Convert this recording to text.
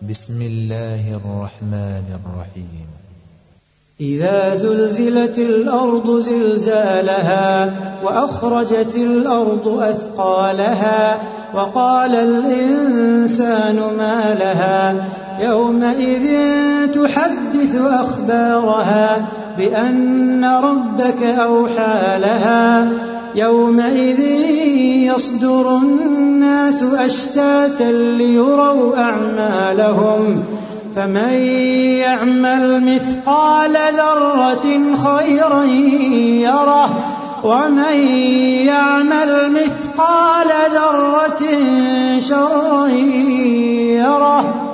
بسم الله الرحمن الرحيم. إذا زلزلت الأرض زلزالها وأخرجت الأرض أثقالها وقال الإنسان ما لها يومئذ تحدث أخبارها بأن ربك أوحى لها يومئذ يصدر الناس أشتاتا ليروا أعمالهم فمن يعمل مثقال ذرة خيرا يره ومن يعمل مثقال ذرة شرا يره